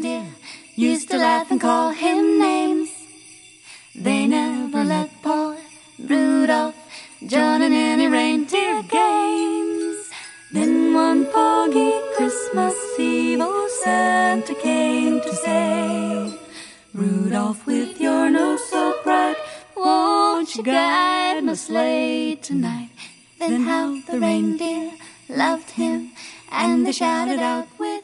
reindeer used to laugh and call him names. They never let poor Rudolph join in any reindeer games. Then one foggy Christmas Eve, old Santa came to say, Rudolph, with your nose so bright, won't you guide my sleigh tonight? Then how the reindeer loved him, and they shouted out with